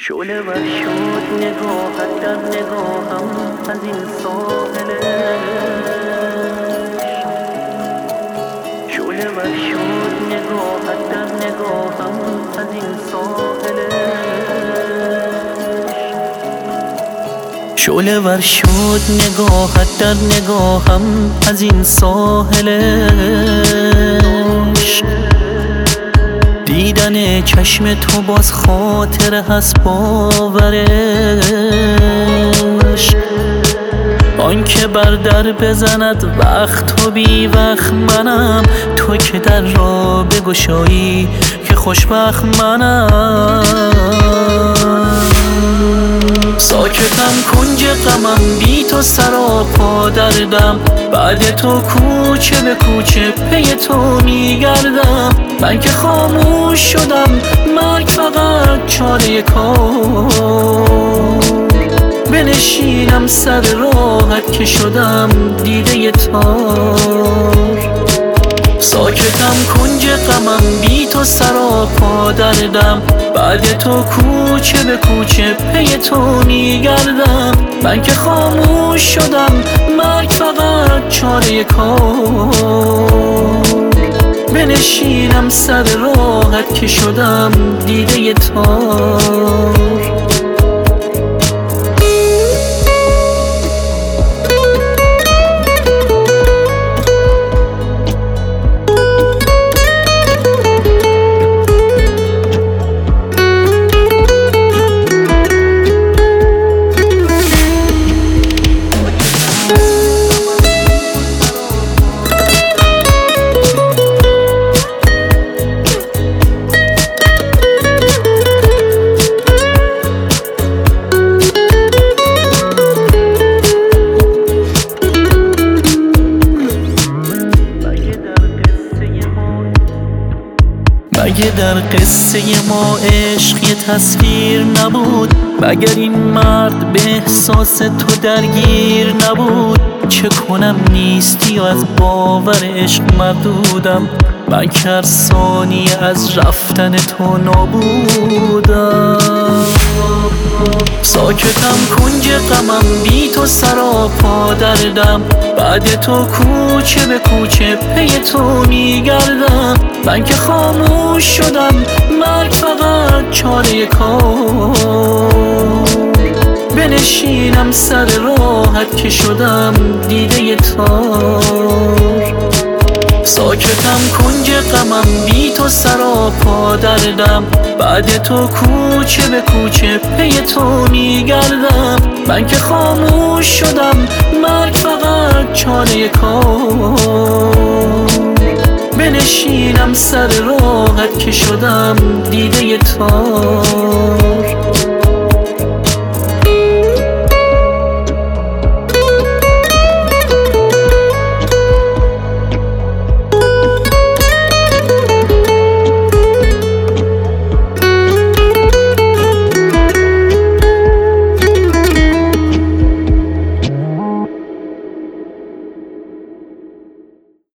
شعله ور شد نگاهت در نگاهم از این ساحله، شعله ور شد نگاهت در نگاهم از این ساحله، شعله ور شد نگاهت در نگاهم از این ساحله، دیدن چشم تو باز خاطره هست باورش، آن که بر در بزند وقت و بی وقت منم، تو که در را بگشایی که خوشبخت منم. ساکتم کنج غمم بی تو سراپا دردم، بعد تو کوچه به کوچه پی تو میگردم، من که خاموش شدم مرگ فقط چاره کار، بنشینم سر راحت که شدم دیده تار. ساکتم کنج غمم بی تو سراپا دردم، بعد تو کوچه به کوچه پی تو میگردم، من که خاموش شدم مرگ فقط چاره کار، بنشینم سر راحت که شدم دیده تار. مگه در قصه ما عشق یه تصویر نبود؟ مگر این مرد به احساس تو درگیر نبود؟ چه کنم نیستی و از باور عشق مردودم، من که هر ثانیه از رفتن تو نابودم. ساکتم کنج غمم بی تو سراپا دردم، بعد تو کوچه به کوچه پی تو میگردم، من که خاموش شدم مرگ فقط چاره کار، بنشینم سر راحت که شدم دیده تار. ساکتم کنج غمم بی تو سراپا دردم، بعد تو کوچه به کوچه پی تو میگردم، من که خاموش شدم مرگ فقط چاره کار، بنشینم سر راحت که شدم دیده تار.